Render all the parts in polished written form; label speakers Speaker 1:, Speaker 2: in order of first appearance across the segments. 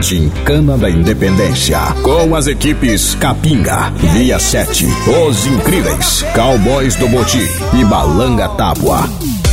Speaker 1: Gincana da Independência, com as equipes Capinga, Via 7, Os Incríveis, Cowboys do Boti e Balanga Tábua.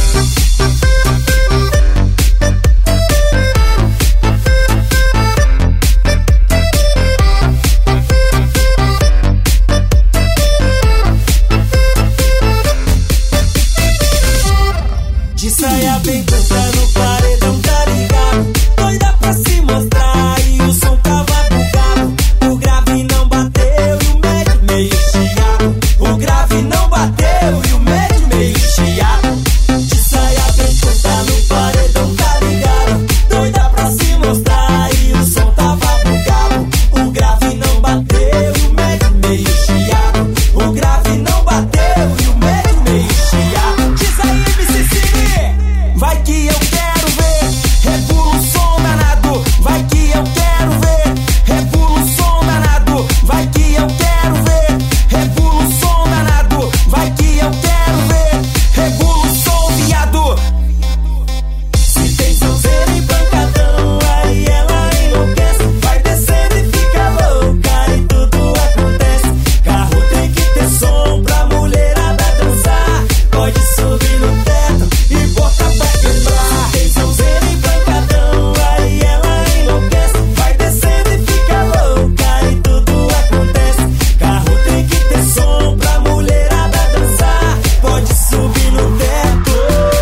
Speaker 2: De saia bem curta no paredão, tá ligado? Doida pra se mostrar e o som tava bugado. O grave não bateu e o médio meio chiado. O grave não bateu e o médio meio chiado. De saia bem curta no paredão, tá ligado? Doida pra se mostrar e o som tava bugado. O grave não bateu e o médio meio chiado. O grave não bateu e o médio meio chiado. Diz aí, MC Siri, vai que eu quero ver, regula o som danado. Vai que eu quero ver, regula o som danado. Vai que eu quero ver, regula o som danado. Vai que eu quero ver, regula o som, viado. Se tem sonzeira e pancadão, aí ela enlouquece. Vai descendo e fica louca e tudo acontece. Carro tem que ter som pra mulherada dançar. Pode subir no teto e botar pra quebrar. Tem sonzeira e pancadão, aí ela enlouquece. Vai descendo e fica louca e tudo acontece. Carro tem que ter som pra mulherada dançar. Pode subir no teto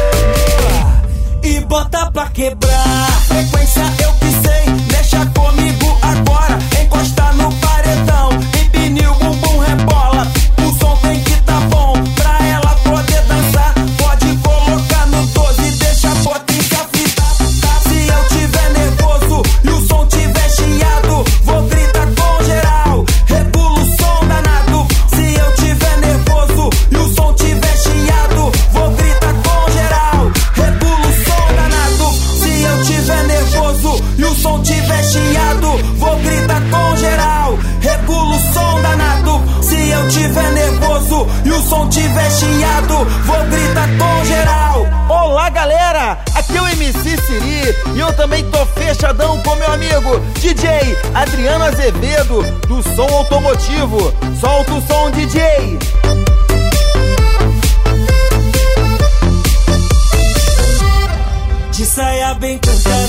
Speaker 2: e bota pra quebrar. Frequência eu pisei, deixa comigo agora. Encosta no paredão, empine o bumbum, rebola. O som tem que tá bom pra ela poder dançar. Pode colocar no 12, deixa a potência fritar. Se eu tiver nervoso e o som tiver chiado, vou gritar com geral, regula o som danado. Se eu tiver nervoso e o som tiver chiado, vou gritar com geral, regula o som danado. Se eu tiver nervoso e o som tiver chiado, vou gritar com geral, regula o som danado. Se eu tiver nervoso e o som tiver chiado, vou gritar com geral.
Speaker 3: Olá galera, aqui é o MC Siri e eu também tô fechadão com meu amigo DJ Adriano Azevedo do Som Automotivo. Solta o som, DJ!
Speaker 2: De saia bem curta